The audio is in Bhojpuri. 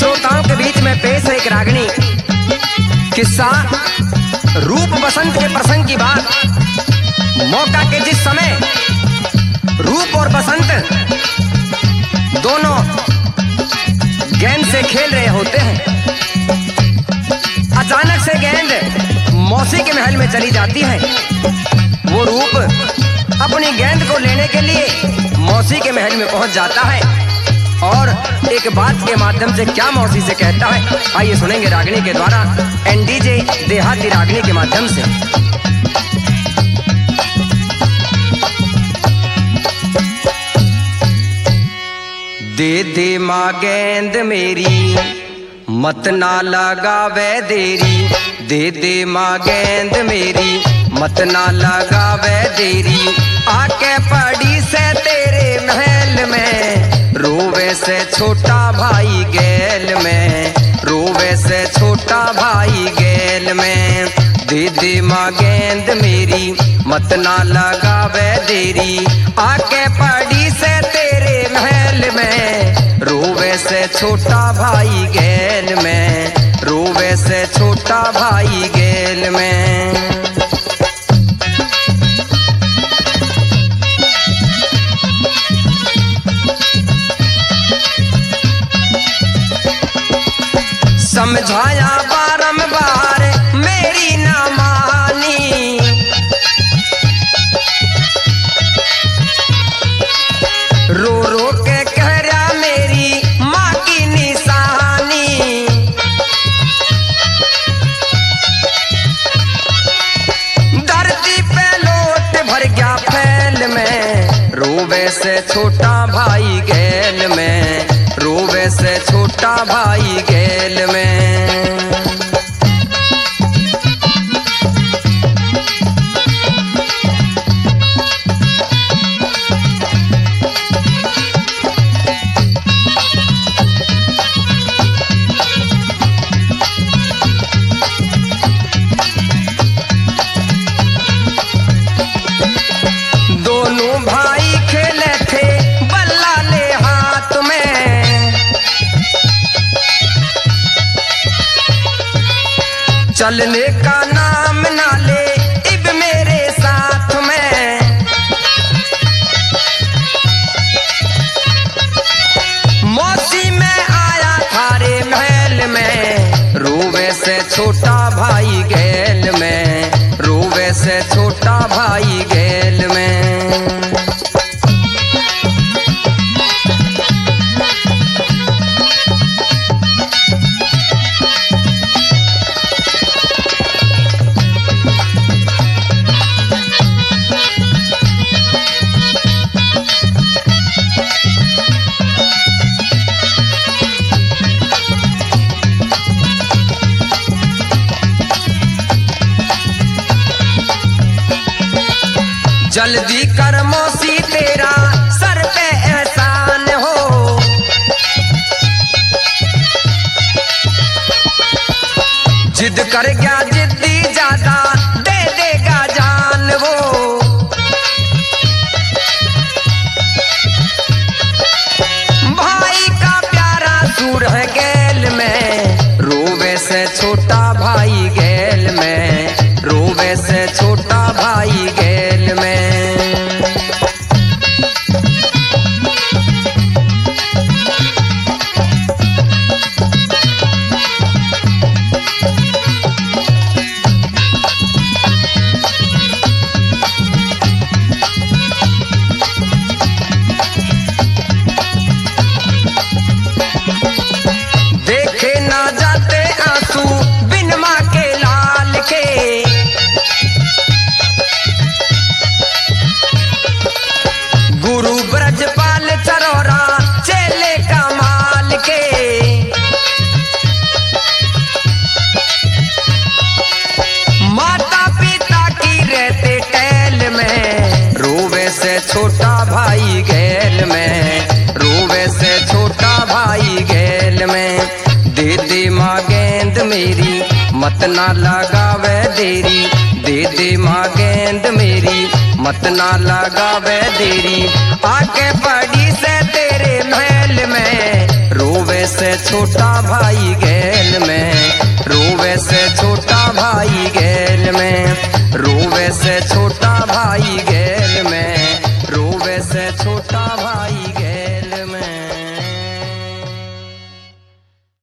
श्रोताओं के बीच में पेश है एक रागनी किस्सा। रूप बसंत के प्रसंग की बात। मौका के जिस समय रूप और बसंत दोनों गेंद से खेल रहे होते हैं, अचानक से गेंद मौसी के महल में चली जाती है। वो रूप अपनी गेंद को लेने के लिए मौसी के महल में पहुंच जाता है और एक बात के माध्यम से क्या मौसी से कहता है, आइए सुनेंगे रागनी के द्वारा एनडीजे देहाती रागनी के माध्यम से। दे दे माँ गेंद मेरी मत ना लगावे देरी, दे दे माँ गेंद मेरी मत ना लगावे देरी, आके पड़ी से तेरे महल में रोवे से छोटा भाई गैल में, रोवे से छोटा भाई गैल में। दे दे माँ गेंद मेरी मत ना लगावे देरी, आके पड़ी से तेरे महल में रोवे से छोटा भाई गैल में, रोवे से छोटा भाई गैल में। समझाया बारंबार मेरी ना मानी, रो रो के कह रहा मेरी माँ की निशानी। धरती पे लोट भर गया फैल में, रोवे से छोटा भाई गैल में, रोवे से छोटा भाई गैल में। दोनों भाई खेले थे बल्ला ले हाथ में, चलने का नाम ना ले इब मेरे साथ में। मौसी में आया थारे महल में, रोवे से छोटा भाई गैल में, रोवे से छोटा भाई गैल में। जल्दी कर मौसी तेरा सर पे एहसान हो, जिद कर गया जिद्दी ज्यादा दे देगा जान वो। भाई का प्यारा सूर है गैल में, रोवे से छोटा भाई गैल में, रोवे से छोटा भाई गैल में। देखे ना जाते आंसू बिन माँ के लाल के, गुरु ब्रजपाल चरौरा चेले का माल के। माता पिता की रहते टैल में, रोवे से छोटा भाई गैल में, रोवे से छोटा भाई गैल में। दे दे माँ गेंद मेरी मत ना लगावे देरी, दे दे माँ गेंद मेरी मत ना लगावे देरी, आके पड़ी से तेरे महल में रोवे से छोटा भाई गैल में, रोवे से छोटा भाई गैल में, रोवे से छोटा भाई गैल में, रोवे से छोटा भाई।